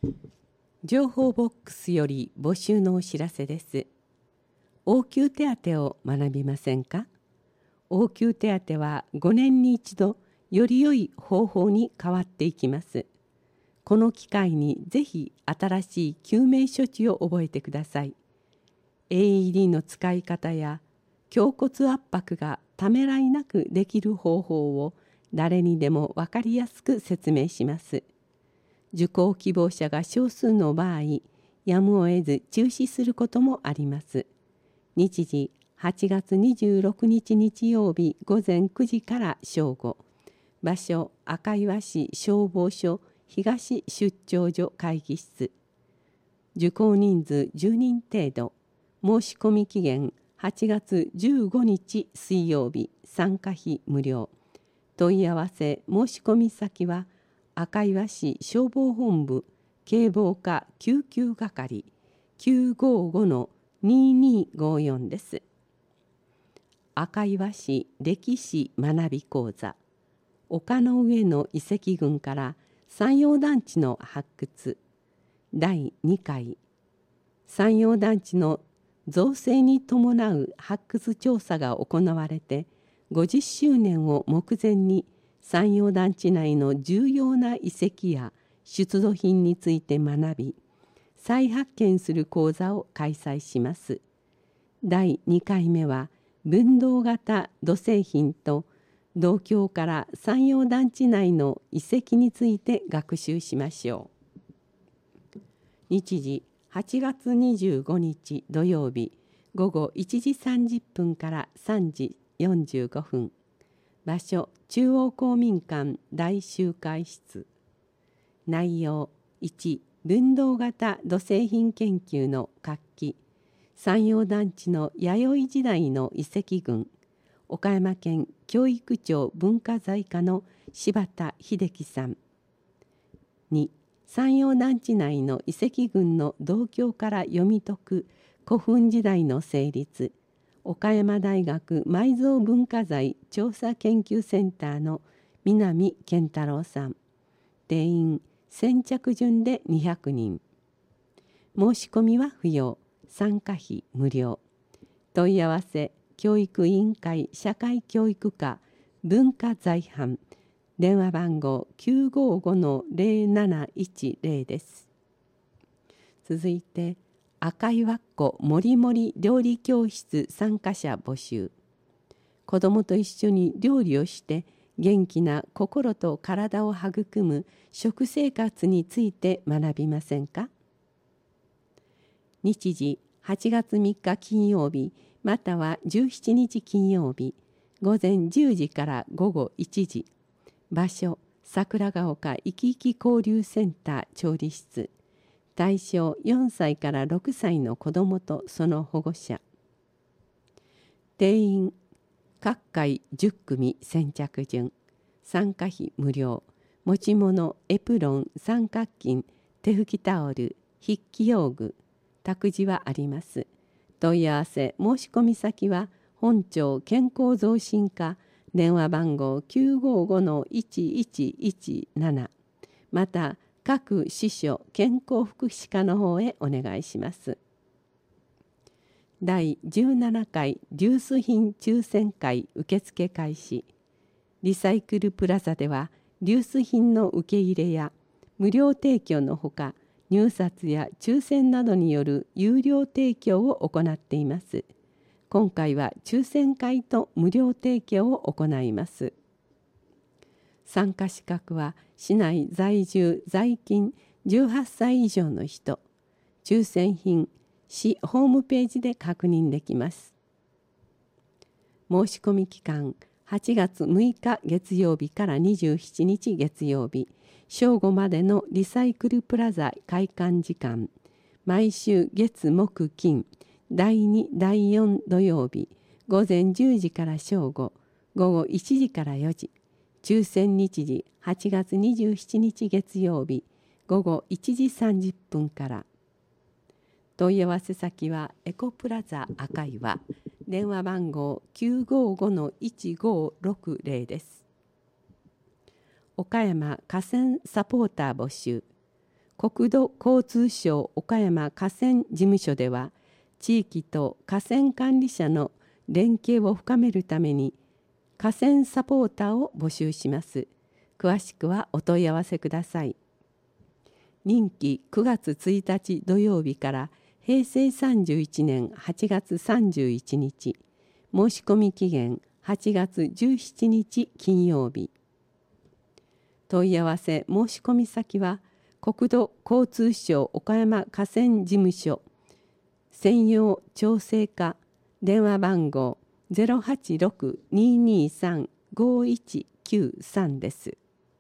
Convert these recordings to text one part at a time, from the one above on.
情報ボックスより募集のお知らせです。応急手当を学びませんか？応急手当は5年に一度より良い方法に変わっていきます。この機会にぜひ新しい救命処置を覚えてください。AED の使い方や胸骨圧迫がためらいなくできる方法を誰にでも分かりやすく説明します。受講希望者が少数の場合、やむを得ず中止することもあります。日時8月26日日曜日午前9時から正午。場所赤岩市消防署東出張所会議室。受講人数10人程度。申し込み期限8月15日水曜日。参加費無料。問い合わせ申し込み先は赤岩市消防本部警防課救急係 955-2254 です。赤岩市歴史学び講座。丘の上の遺跡群から山陽団地の発掘第2回。山陽団地の造成に伴う発掘調査が行われて50周年を目前に山陽団地内の重要な遺跡や出土品について学び、再発見する講座を開催します。第2回目は分動型土製品と銅鏡から山陽団地内の遺跡について学習しましょう。日時8月25日土曜日午後1時30分から3時45分。場所中央公民館大集会室。内容1、分動型土製品研究の活気。山陽団地の弥生時代の遺跡群。岡山県教育庁文化財課の柴田秀樹さん。2、山陽団地内の遺跡群の銅鏡から読み解く古墳時代の成立。岡山大学埋蔵文化財調査研究センターの南健太郎さん。定員先着順で200人。申し込みは不要。参加費無料。問い合わせ教育委員会社会教育課文化財班。電話番号 955-0710 です。続いて赤岩っ子もりもり料理教室参加者募集。子どもと一緒に料理をして元気な心と体を育む食生活について学びませんか？日時8月3日金曜日または17日金曜日午前10時から午後1時。場所桜ヶ丘いきいき交流センター調理室。対象4歳から6歳の子どもとその保護者。定員各回10組先着順。参加費無料。持ち物エプロン三角巾手拭きタオル筆記用具託児はあります。問い合わせ申し込み先は本庁健康増進課電話番号 955-1117 また各支所健康福祉課の方へお願いします。第17回リュース品抽選会受付開始。リサイクルプラザではリュース品の受け入れや無料提供のほか入札や抽選などによる有料提供を行っています。今回は抽選会と無料提供を行います。参加資格は市内在住在勤18歳以上の人。抽選品市ホームページで確認できます。申し込み期間8月6日月曜日から27日月曜日正午までのリサイクルプラザ開館時間。毎週月木金第2第4土曜日午前10時から正午午後1時から4時。抽選日時8月27日月曜日午後1時30分から。問い合わせ先はエコプラザ赤岩電話番号 955-1560 です。岡山河川サポーター募集。 国土交通省岡山河川事務所では、地域と河川管理者の連携を深めるために河川サポーターを募集します。詳しくはお問い合わせください。任期9月1日土曜日から平成31年8月31日、申し込み期限8月17日金曜日。問い合わせ申し込み先は、国土交通省岡山河川事務所専用調整課、電話番号 086-223-5193 です。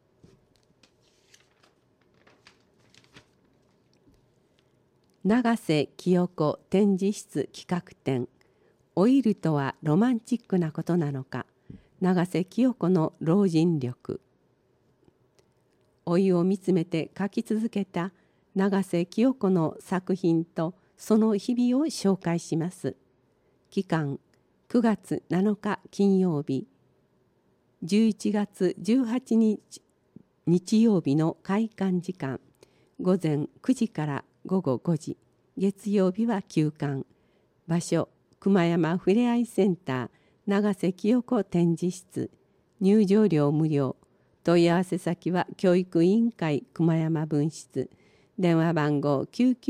永瀬清子展示室企画展、老いるとはロマンチックなことなのか、永瀬清子の老人力。老いを見つめて描き続けた永瀬清子の作品とその日々を紹介します。期間9月7日金曜日、11月18日日曜日の開館時間、午前9時から午後5時、月曜日は休館。場所、熊山ふれあいセンター永瀬清子展示室。入場料無料。問い合わせ先は教育委員会熊山分室。電話番号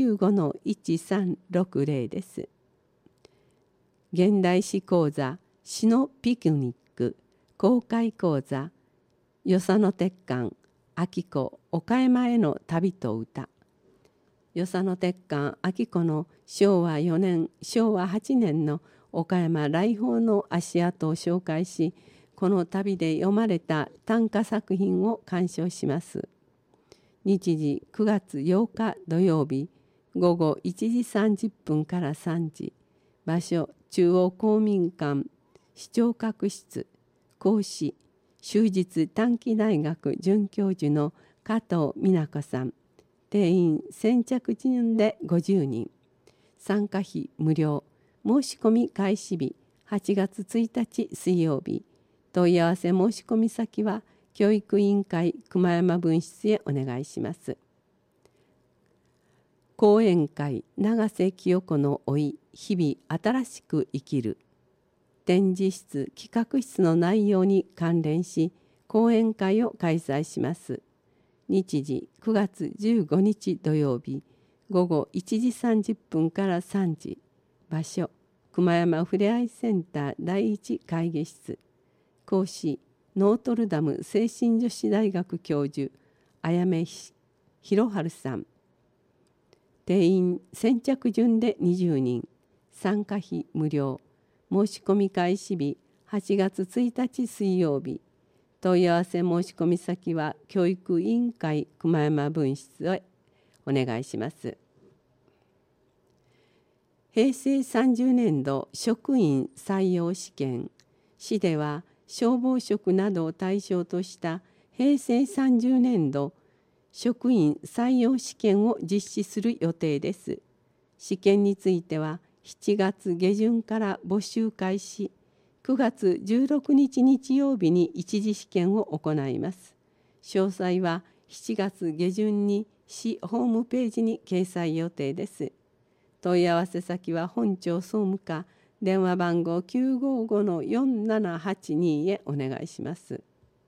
995-1360 です。現代詩講座、詩のピクニック、公開講座、与謝野鉄幹、秋子、岡山への旅と歌。与謝野鉄幹秋子の昭和4年、昭和8年の岡山来訪の足跡を紹介し、この旅で読まれた短歌作品を鑑賞します。日時9月8日土曜日、午後1時30分から3時。場所、中央公民館、視聴覚室。講師、終日短期大学准教授の加藤美奈子さん。定員先着順で50人。参加費無料。申し込み開始日8月1日水曜日。問い合わせ申し込み先は教育委員会熊山分室へお願いします。講演会、永瀬清子の老い、日々新しく生きる。展示室、企画室の内容に関連し、講演会を開催します。日時9月15日土曜日、午後1時30分から3時。場所、熊山ふれあいセンター第一会議室。講師、ノートルダム精神女子大学教授、綾目博春さん。定員先着順で20人。参加費無料。申し込み開始日8月1日水曜日。問い合わせ申し込み先は教育委員会熊山分室へお願いします。平成30年度職員採用試験。市では消防職などを対象とした平成30年度職員採用試験を実施する予定です。試験については7月下旬から募集開始。9月16日日曜日に一次試験を行います。詳細は7月下旬に市ホームページに掲載予定です。問い合わせ先は本庁総務課、電話番号 955-4782 へお願いします。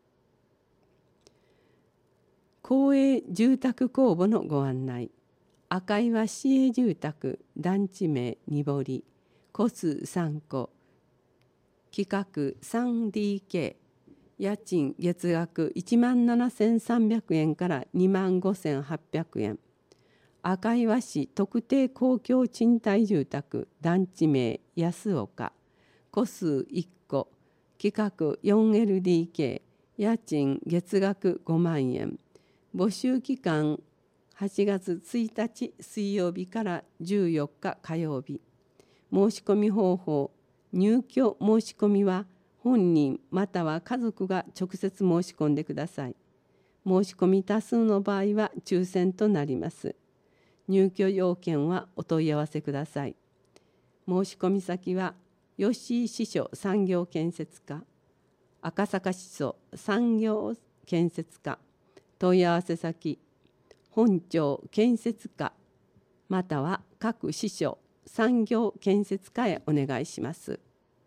公営住宅公募のご案内。赤岩市営住宅団地名にぼり、戸数3戸。企画 3DK、 家賃月額17,300円から25,800円。赤岩市特定公共賃貸住宅団地名安岡、戸数1戸。企画 4LDK、 家賃月額5万円。募集期間8月1日水曜日から14日火曜日。申し込み方法。入居申し込みは本人または家族が直接申し込んでください。申し込み多数の場合は抽選となります。入居要件はお問い合わせください。申し込み先は吉井支所産業建設課、赤坂支所産業建設課。問い合わせ先本庁建設課または各支所産業建設課へお願いします。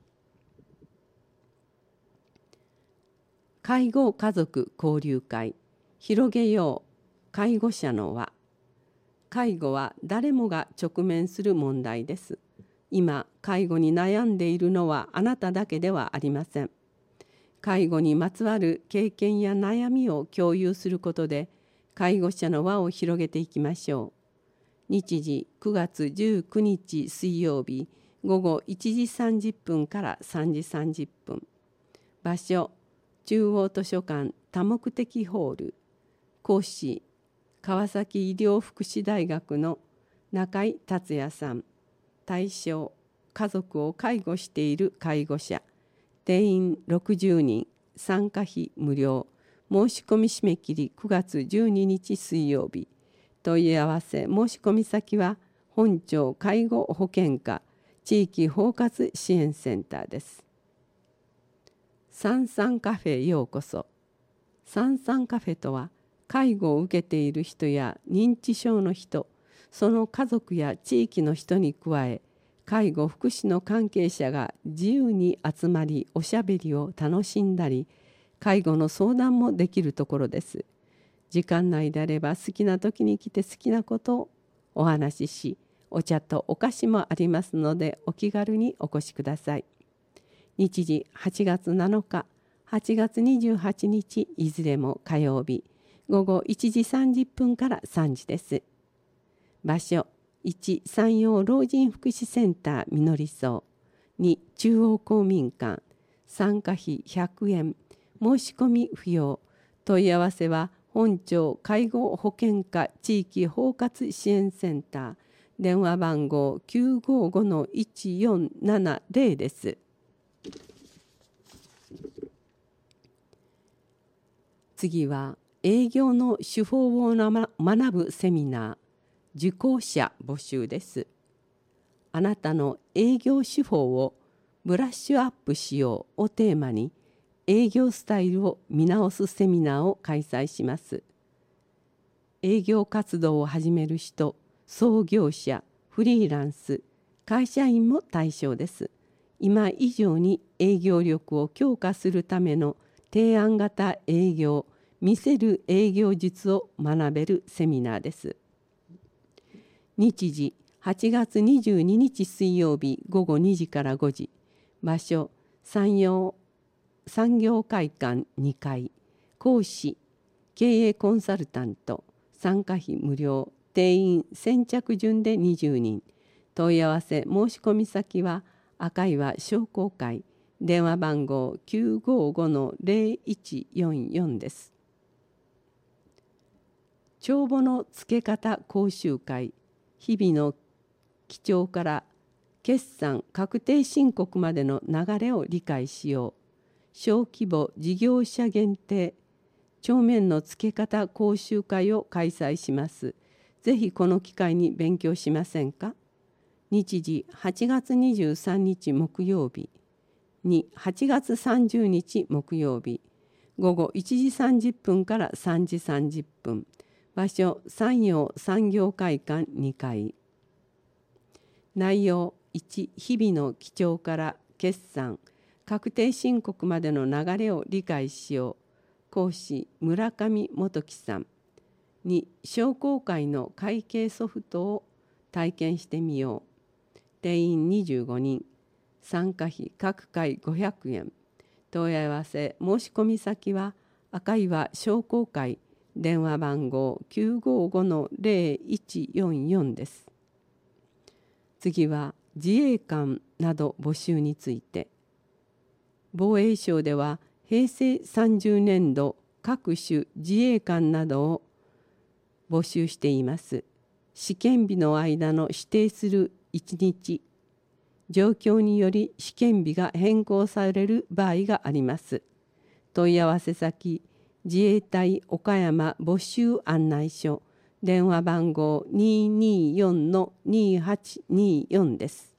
介護家族交流会広げよう介護者の輪。介護は誰もが直面する問題です。今、介護に悩んでいるのはあなただけではありません。介護にまつわる経験や悩みを共有することで、介護者の輪を広げていきましょう。日時9月19日水曜日午後1時30分から3時30分。場所、中央図書館多目的ホール。講師、川崎医療福祉大学の中井達也さん。対象、家族を介護している介護者。定員60人。参加費無料。申し込み締め切り9月12日水曜日。問い合わせ申し込み先は本庁介護保険課地域包括支援センターです。サンサンカフェへようこそ。サンサンカフェとは、介護を受けている人や認知症の人、その家族や地域の人に加え、介護福祉の関係者が自由に集まりおしゃべりを楽しんだり、介護の相談もできるところです。時間内であれば好きな時に来て好きなことをお話しし、お茶とお菓子もありますのでお気軽にお越しください。日時8月7日、8月28日いずれも火曜日。午後1時30分から3時です。場所、1山陽老人福祉センターみのり荘、2中央公民館、参加費100円、申し込み不要。問い合わせは本庁介護保険課地域包括支援センター、電話番号 955-1470 です。次は営業の手法を学ぶセミナー、受講者募集です。あなたの営業手法をブラッシュアップしようをテーマに、営業スタイルを見直すセミナーを開催します。営業活動を始める人、創業者、フリーランス、会社員も対象です。今以上に営業力を強化するための提案型営業、見せる営業術を学べるセミナーです。日時8月22日水曜日午後2時から5時。場所、産業会館2階。講師、経営コンサルタント。参加費無料。定員先着順で20人。問い合わせ申し込み先は赤岩商工会。電話番号 955-0144 です。帳簿の付け方講習会、日々の記帳から決算確定申告までの流れを理解しよう。小規模事業者限定、帳面の付け方講習会を開催します。ぜひこの機会に勉強しませんか。日時8月23日木曜日、8月30日木曜日、午後1時30分から3時30分。場所、山陽産業会館2階。内容1、日々の記帳から決算、確定申告までの流れを理解しよう。講師、村上元樹さん。2、商工会の会計ソフトを体験してみよう。定員25人。参加費各回500円。問い合わせ申し込み先は赤岩商工会。電話番号 955-0144 です。次は自衛官など募集について。防衛省では平成30年度各種自衛官などを募集しています。試験日の間の指定する1日、状況により試験日が変更される場合があります。問い合わせ先、自衛隊岡山募集案内所、電話番号 224-2824 です。